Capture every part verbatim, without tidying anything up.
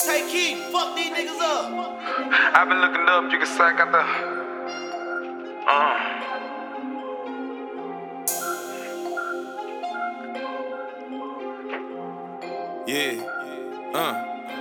Take heat, fuck these niggas up. I've been looking up, you can say I got the. Uh. Yeah. Uh.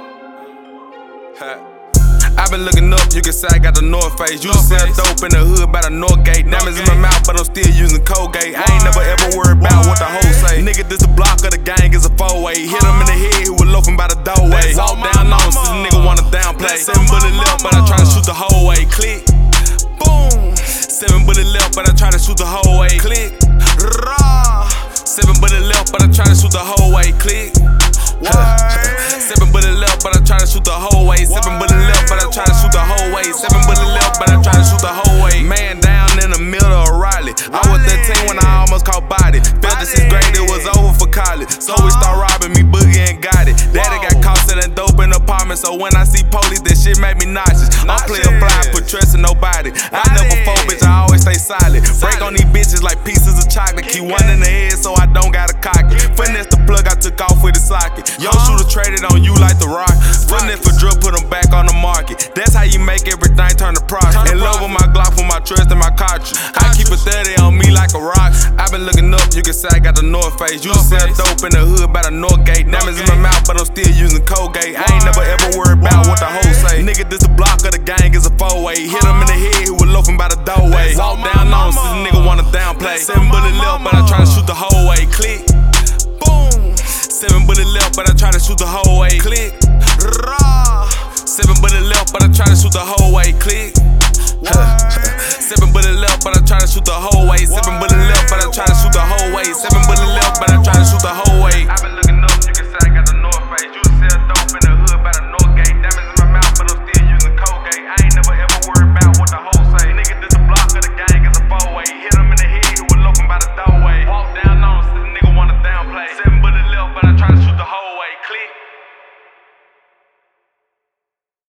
Ha. I've been looking up, you can say I got the North Face. You sell dope in the hood by the North Gate. Diamonds in my mouth, but I'm still using Colgate. I ain't never ever worried about what the hoes say. Nigga, this a block of the gang is a four-way. Hit him in the head, who was loafing by the doorway. Walk down on him, since a nigga wanna downplay. Seven bullet left, but I try to shoot the whole way. Click, boom. Seven bullet left, but I try to shoot the whole way. Click, raw. Seven bullet left, but I try to shoot the whole way. Click. Seven bullet left, but I try to shoot the whole way. Seven bullet left, but I try to shoot the whole way. Seven bullet left, but I try to shoot the whole way. Man down in the middle of Raleigh. I was thirteen when I almost caught body. Felt the sixth grade, it was over for college. So we start robbing me, boogie and got it. Daddy got caught selling dope in the apartment, so when I see police, that shit made me nauseous. I'm playing fly, put trust in nobody. I never fold, bitch, I always stay silent. Break on these bitches like pieces of chocolate. Keep one in the head so I don't gotta cock it. Finesse the plug, I took off with the socket. Young shooter traded on you like the rock. Finesse for drug, put them back on the market. That's how you make everything turn to profit. In love with my Glock for my trust and my cartridge. I keep a thirty on me like a rock. I've been looking up, you can say I got the North Face. You sell dope in the hood by the North Gate. Diamonds in my mouth, but I'm still using Colgate. I ain't never ever worried about what the hoes say. Nigga, this a block of the gang is a four-way. Hit him in the head, who was loafing by the doorway. Walk down on him, since a nigga wanna downplay. Seven bullet left, but I try to shoot the whole way. Click, boom. Seven bullet left, but I try to shoot the whole way. Click, raw. Seven bullet left, but I try to shoot the whole way. Click.